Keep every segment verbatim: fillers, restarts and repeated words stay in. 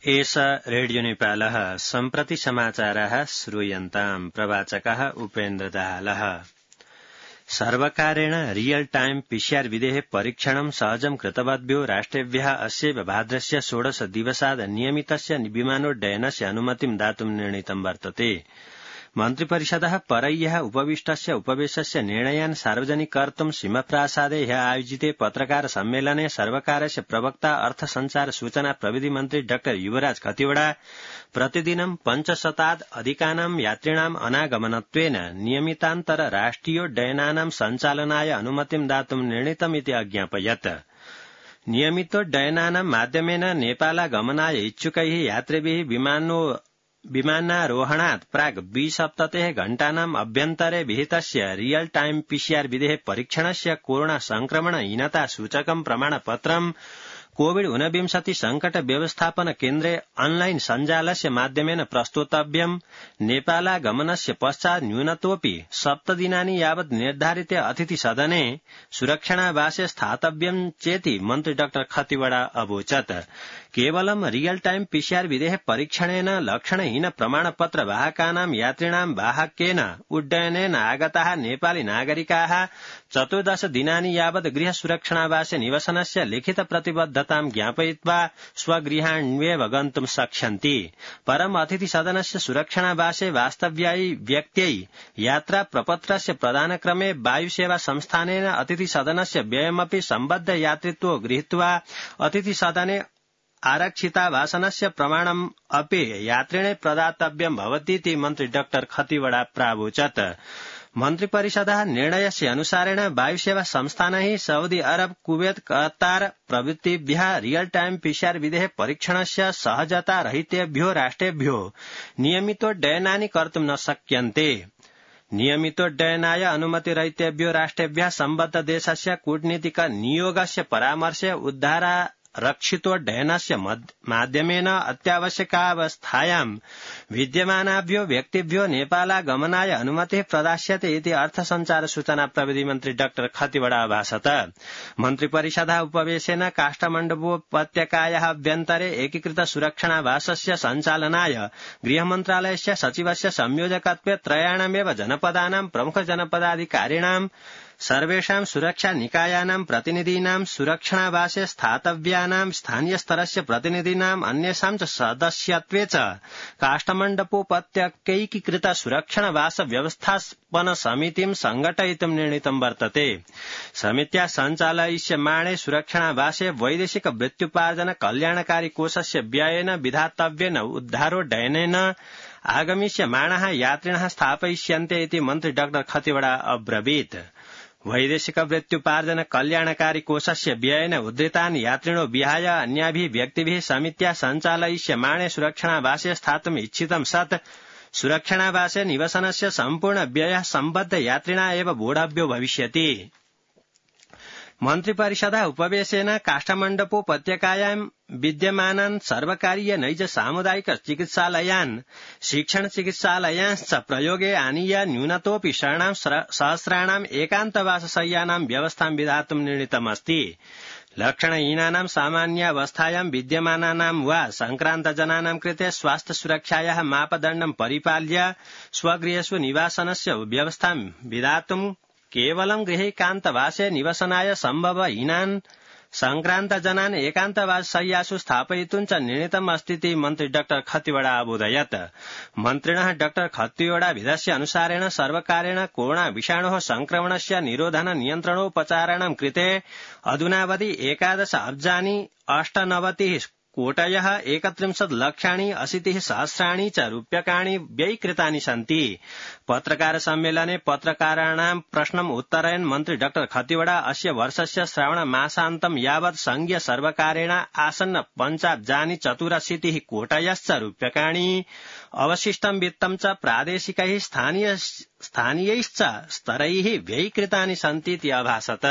एष रेडियो नेपालः सम्प्रति समाचाराः श्रूयन्ताम् प्रवाचकः उपेन्द्रदाहालः। सर्वकारेण रियल टाइम पीसीआर विधेः परीक्षणं सहजं कृतवद्भ्यो राष्ट्रेभ्यः अस्यैव भाद्रस्य षोडश दिवसाद् नियमितस्य विमानोड्डयनस्य अनुमतिं दातुं निर्णीतं वर्तते। मन्त्रिपरिषदः परह्यः उपविष्टस्य उपवेशस्य निर्णयान् सार्वजनिकर्तुं सिंहप्रासादे ह्यः आयोजिते पत्रकार सम्मेलने सर्वकारस्य प्रवक्ता अर्थ संचार सूचना प्रविधि मन्त्री डाक्टर युवराज खतिवड़ा प्रतिदिनं पञ्चशताद् अधिकानां यात्रिणाम् अनागमनत्वेन नियमितान्तर राष्ट्रियोड्डयनानां सञ्चालनाय अनुमतिं दातुं निर्णीतमिति अज्ञापयत्। नियमितोड्डयनानां माध्यमेन नेपालागमनाय इच्छुकैः यात्रिभिः विमानो विमानारोहणात् प्राक् द्विसप्ततेः घण्टानाम् अभ्यन्तरे विहितस्य रियल टाइम पीसीआर विधेः परीक्षणस्य कोरोना संक्रमणहीनता सूचकं प्रमाणपत्रं कोविड ऊनविंशति संकट व्यवस्थापन केन्द्रे ऑनलाइन सञ्जालस्य माध्यमेन प्रस्तोतव्यम्। नेपालागमनस्य पश्चात् न्यूनतोऽपि सप्तदिनानि यावत् निर्धारिते अतिथि सदने सुरक्षणावासे स्थातव्यम् चेति मन्त्री डाक्टर खतिवड़ा अवोचत्। केवलं रियल टाइम पीसीआर विधेः परीक्षणेन लक्षणहीन प्रमाणपत्र वाहकानां यात्रिणां वाहकेन उड्डयनेन आगताः नेपाली नागरिकाः चतुर्दश दिनानि यावत् गृह सुरक्षणावासे निवसनस्य लिखित प्रतिबद्धतां ज्ञापयित्वा स्वगृहाण्येव गन्तुं शक्ष्यन्ति। परम् अतिथि सदनस्य सुरक्षणावासे वास्तव्यै व्यक्त्यै यात्रा प्रपत्रस्य प्रदानक्रमे वायुसेवा संस्थानेन अतिथि सदनस्य व्ययमपि सम्बद्ध यात्रित्वो गृहीत्वा अतिथि सदने आरक्षितावासनस्य प्रमाणम् अपि यात्रिणे प्रदातव्यम् भवतीति मन्त्री डाक्टर खतिवड़ा प्रावोचत्। मन्त्रिपरिषदः निर्णयस्य अनुसारेण वायुसेवा संस्थानैः सऊदी अरब कुवेत कतार प्रभृतिभ्यः रियल टाइम पीसीआर विधेः परीक्षणस्य सहजता रहितेभ्यो राष्ट्रेभ्यो नियमितोड्डयनानि कर्तुं न शक्यन्ते। नियमितोड्डयनाय अनुमतिरहितेभ्यो राष्ट्रेभ्यः सम्बद्ध देशस्य कूटनीतिक नियोगस्य परामर्शे उद्धारा रक्षितोड्डयनस्य माध्यमेन अत्यावश्यकावस्थायां विद्यमानाभ्यो व्यक्तिभ्यो नेपालागमनाय अनुमतिः प्रदास्यते इति अर्थ संचार सूचना प्रविधि मन्त्री डाक्टर खतिवड़ा अभाषत। मन्त्रिपरिषदः उपवेशेन काष्ठमण्डपोपत्यकायाः अभ्यन्तरे एकीकृत सुरक्षणावासस्य सञ्चालनाय गृहमन्त्रालयस्य सचिवस्य संयोजकत्वे त्रयाणामेव जनपदानां प्रमुख जनपदाधिकारिणां सर्वेषां सुरक्षा निकायानां प्रतिनिधीनां सुरक्षणावासे स्थातव्यानां स्थानीयस्तरस्य प्रतिनिधीनाम् अन्येषां च सदस्यत्वे च काष्ठमण्डपोपत्यकैकीकृत सुरक्षणवास व्यवस्थापन समितिं संघटयितुं निर्णीतं वर्तते। समित्या सञ्चालयिष्यमाणे सुरक्षणावासे वैदेशिक वृत्त्युपार्जन कल्याणकारी कोषस्य व्ययेन विधातव्येन उद्धारोड्डयनेन आगमिष्यमाणाः यात्रिणः स्थापयिष्यन्ते इति मन्त्री डाक्टर खतिवड़ा अब्रवीत्। वैदेशिक वृत्त्युपार्जन कल्याणकारी कोषस्य व्ययेन उद्धृतान् यात्रिणो विहाय अन्याभिः व्यक्तिभिः समित्या सञ्चालयिष्यमाणे सुरक्षणावासे स्थातुम् इच्छितं सत् सुरक्षणावासे निवसनस्य सम्पूर्ण व्ययः सम्बद्ध यात्रिणा एव बोढव्यो भविष्यति। मन्त्रिपरिषदः उपवेशेन काष्ठमण्डपोपत्यकायां विद्यमानान् सर्वकारीय नैज सामुदायिक चिकित्सालयान् शिक्षण चिकित्सालयांश्च प्रयोगे आनीय न्यूनतोऽपि षण्णां सहस्राणाम् एकान्तवासशय्यानां व्यवस्थां विधातुं निर्णीतमस्ति। लक्षणहीनानां सामान्यावस्थायां विद्यमानानां वा संक्रान्तजनानां कृते स्वास्थ्य सुरक्षायाः मापदण्डं परिपाल्य स्वगृहेषु निवासनस्य व्यवस्थां विधातुं केवलं गृहैकान्तवासे निवसनाय सम्भवहीनान् संक्रान्तजनान् एकान्तवासशय्यासु स्थापयितुं च निर्णीतम् अस्तीति मन्त्री डाक्टर खतिवड़ा अबोधयत्। मन्त्रिणः डाक्टर खतिवड़ा विधस्य अनुसारेण सर्वकारेण कोरोना विषाणोः संक्रमणस्य निरोधन नियन्त्रणोपचाराणां कृते अधुनावधि एकादश अब्जानि अष्टनवतिः कोटयः एकत्रिंशत् लक्षाणि अशीतिः सहस्राणि च रूप्यकाणि व्ययीकृतानि सन्ति। पत्रकार सम्मेलने पत्रकाराणां प्रश्नम् उत्तरयन् मन्त्री डाक्टर खतिवड़ा अस्य वर्षस्य श्रावण मासान्तं यावत् संघीय सर्वकारेण आसन्न पञ्चाब्जानि चतुरशीतिः कोटयश्च रूप्यकाणि अवशिष्टं वित्तं च प्रादेशिकैः स्थानीय स्थानीयैश्च स्तरैः व्ययीकृतानि सन्तीति अभाषत।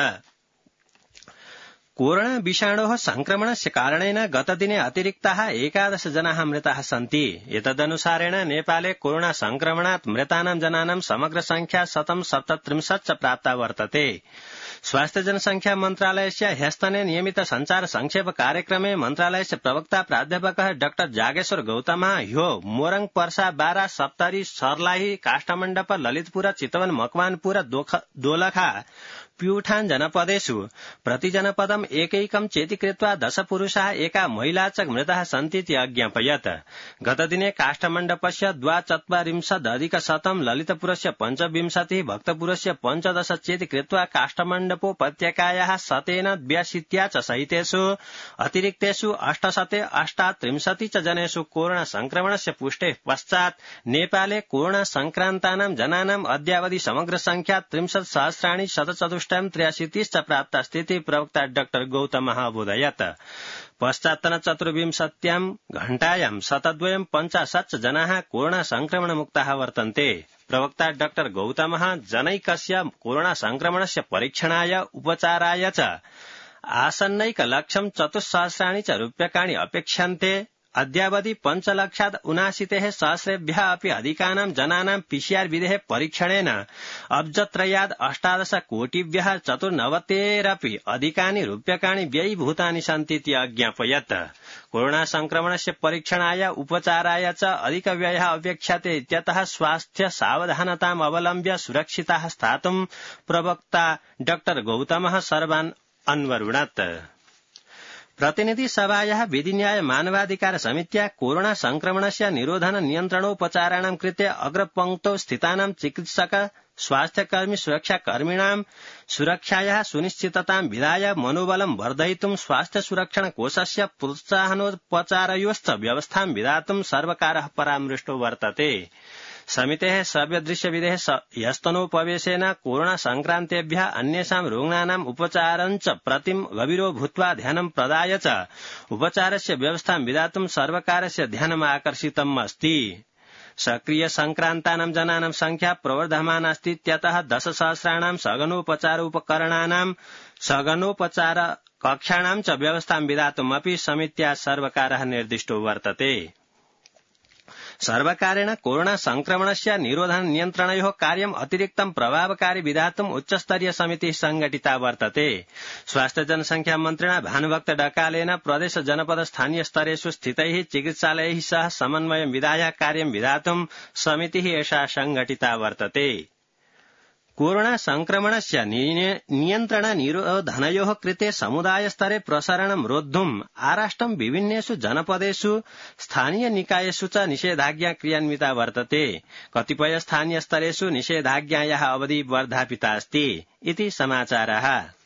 कोरोना विषाणोः संक्रमणस्य कारणेन गतदिने अतिरिक्ताः एकादश जनाः मृताः सन्ति। एतदनुसारेण नेपाले कोरोना संक्रमणात् मृतानां जनानां समग्र संख्या शतं सप्तत्रिंशत् च प्राप्ता वर्तते। स्वास्थ्य जनसंख्या मन्त्रालयस्य ह्यस्तने नियमित संचार संक्षेप कार्यक्रमे मन्त्रालयस्य प्रवक्ता प्राध्यापकः डाक्टर जागेश्वर गौतमः ह्यो मोरङ पर्सा बारा सप्तरी सर्लाही काष्ठमण्डप ललितपुर चितवन मकवानपुर दोलखा प्यूठान जनपदेषु प्रतिजनपदम् एकैकं चेति कृत्वा दश पुरुषाः एका महिला च मृताः सन्तीति अज्ञापयत्। गतदिने काष्ठमण्डपस्य द्वाचत्वारिंशदधिक शतं ललितपुरस्य पञ्चविंशतिः भक्तपुरस्य पञ्चदश चेति कृत्वा काष्ठमण्डपोपत्यकायाः शतेन द्व्यशीत्या च सहितेषु अतिरिक्तेषु अष्टशते अष्टात्रिंशति च जनेषु कोरोना संक्रमणस्य पुष्टेः पश्चात् नेपाले कोरोना संक्रान्तानां जनानाम् अद्यावधि समग्र संख्या त्रिंशत् सहस्राणि शतचतुष्ट त्र्याशीतिश्च प्राप्तास्तीति प्रवक्ता डाक्टर गौतमः अबोधयत्। पश्चात्तन चतुर्विंशत्यां घण्टायां शतद्वयं पञ्चाशत् जनाः कोरोना संक्रमण मुक्ताः वर्तन्ते। प्रवक्ता डाक्टर गौतमः जनैकस्य कोरोना संक्रमणस्य परीक्षणाय उपचाराय च आसन्नैकलक्षं चतुस्सहस्राणि च रूप्यकाणि अपेक्ष्यन्ते। अद्यावधि पञ्चलक्षात् उनाशीतेः सहस्रेभ्यः अपि अधिकानां जनानां पीसीआर विधेः परीक्षणेन अब्जत्रयाद् अष्टादश कोटिभ्यः चतुर्नवतेरपि अधिकानि रूप्यकाणि व्ययीभूतानि सन्तीति अज्ञापयत्। कोरोना संक्रमणस्य परीक्षणाय उपचाराय च अधिकव्ययः अपेक्ष्यते इत्यतः स्वास्थ्य सावधानताम् अवलम्ब्य सुरक्षिताः स्थातुं प्रवक्ता डाक्टर गौतमः सर्वान् अन्वरुणत्। प्रतिनिधि सभायाः विधिन्याय मानवाधिकार समित्या कोरोना संक्रमणस्य निरोधन नियन्त्रणोपचाराणां कृते अग्रपङ्क्तौ स्थितानां चिकित्सक स्वास्थ्यकर्मी सुरक्षाकर्मिणां सुरक्षायाः सुनिश्चिततां विधाय मनोबलं वर्धयितुं स्वास्थ्य सुरक्षण कोषस्य प्रोत्साहनोपचारयोश्च व्यवस्थां विधातुं सर्वकारः परामृष्टो वर्तते। समितेः सव्यदृश्यविधेः ह्यस्तनोपवेशेन कोरोना संक्रान्तेभ्यः अन्येषां रुग्णानाम् उपचारञ्च प्रतिं गभीरो भूत्वा ध्यानं प्रदाय च उपचारस्य व्यवस्थां विधातुं सर्वकारस्य ध्यानम् आकर्षितम् अस्ति। सक्रिय संक्रान्तानां जनानां संख्या प्रवर्धमानास्तीत्यतः दशसहस्राणां सघनोपचारोपकरणानां सघनोपचार कक्षाणां च व्यवस्थां विधातुमपि समित्या सर्वकारः निर्दिष्टो वर्तते। सर्वकारेण कोरोना संक्रमणस्य निरोधन नियन्त्रणयोः कार्यम् अतिरिक्तं प्रभावकारी विधातुं उच्चस्तरीय समितिः संघटिता वर्तते। स्वास्थ्य जनसंख्या मन्त्रिणा भानुभक्त डकालेन प्रदेश जनपद स्थानीय स्तरेषु स्थितैः चिकित्सालयैः सह समन्वयं विधाय कार्यं विधातुं समितिः एषा संघटिता वर्तते। कोरोना संक्रमणस्य नियन्त्रण निरोधनयोः कृते समुदायस्तरे प्रसारणं रोद्धुम् आराष्ट्रं विभिन्नेषु जनपदेषु स्थानीय निकायेषु च निषेधाज्ञा क्रियान्विता वर्तते। कतिपय स्थानीय स्तरेषु निषेधाज्ञायाः अवधि वर्धापिता अस्ति इति समाचारः।